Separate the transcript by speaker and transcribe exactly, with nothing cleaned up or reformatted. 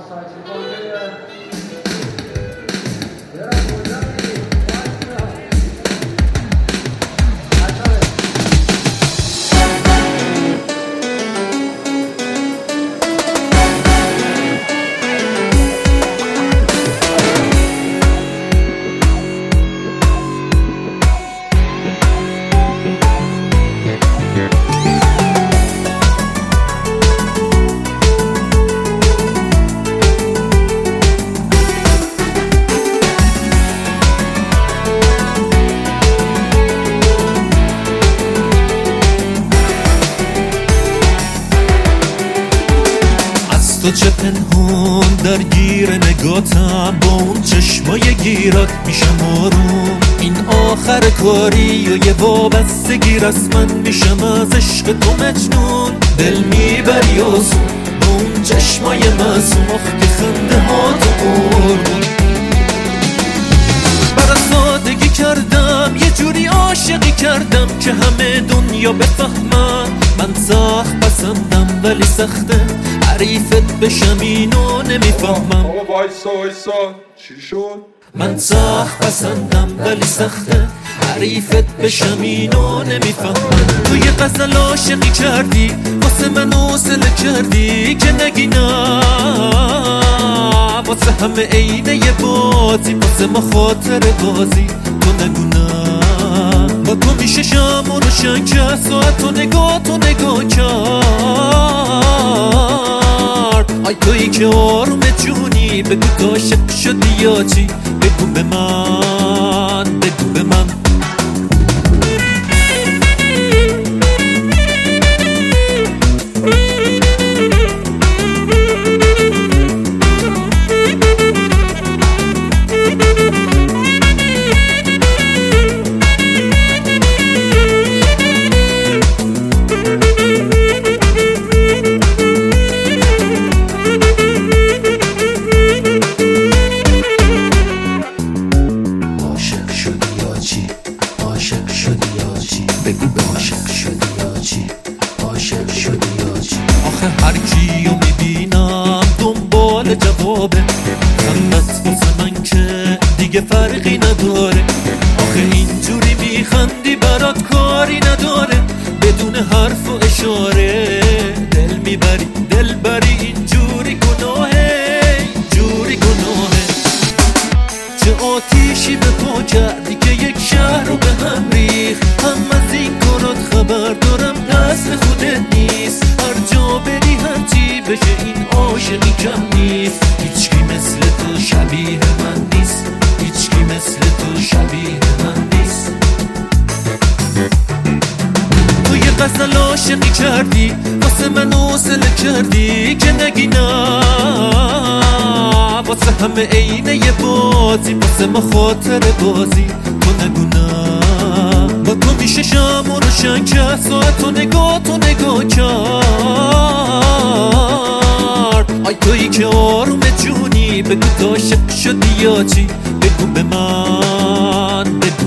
Speaker 1: تو چه پنهون درگیر نگاتم، با اون چشمای گیرات میشم آروم. این آخر کاری و یه وابستگی رسمن میشم از عشق تو مجنون. دل میبری آسون با اون چشمای معصوم، آخ که خنده ها تو قربون. برا سادگی کردم یه جوری عاشقی کردم که همه دنیا بفهمن من سخت پسندم ولی سخته حریفت بشم اینو نمیفهمم.
Speaker 2: آقا وایسا وایسا چی شد؟
Speaker 1: من سخت پسندم ولی سخته حریفت بشم اینو نمیفهمم. تو یه غزل عاشقی کردی واسه من حوصله کردی که نگی نه، واسه همه عینه یه بازی، واسه ما خاطر بازی. تو نگو نه، با تو میشه شم و روشن که ساعت و نگاه تو نگاه کرد. آی تویی که آروم جونی، بگو تو عاشق شدی یا چی؟ بگو به من، بگو به من. عاشق شدی یا چی؟ بگو عاشق شدی یا چی؟ عاشق شدی یا چی؟ آخه هر کیو میبینم دنبال جوابه، خندت واسه من که دیگه فرقی نداره. آخه اینجوری میخندی برات کاری نداره، بدون حرف و اشاره دل میبری دل بری. اینجوری گناهه، اینجوری گناهه. چه آتیشی به پا کردی که یک شهر رو به هم ریخت. هم از این کارات خبر دارم دست خودت نیست. هر جا بری هر چی بشه این عاشقی کم نیست. هیچکی مثل تو شبیه من نیست، هیچکی مثل تو شبیه من نیست. تو یه غزل عاشقی کردی واسه من حوصله کردی که نگی نه، واسه همه عینه یه بازی، واسه ما خاطر بازی. تو نگو نه، با تو میشه شم و روشن که ساعت و نگاه تو نگاه کرد. آی تویی که آروم جونی، بگو تو عاشق شدی یا چی؟ بگو به من، بگو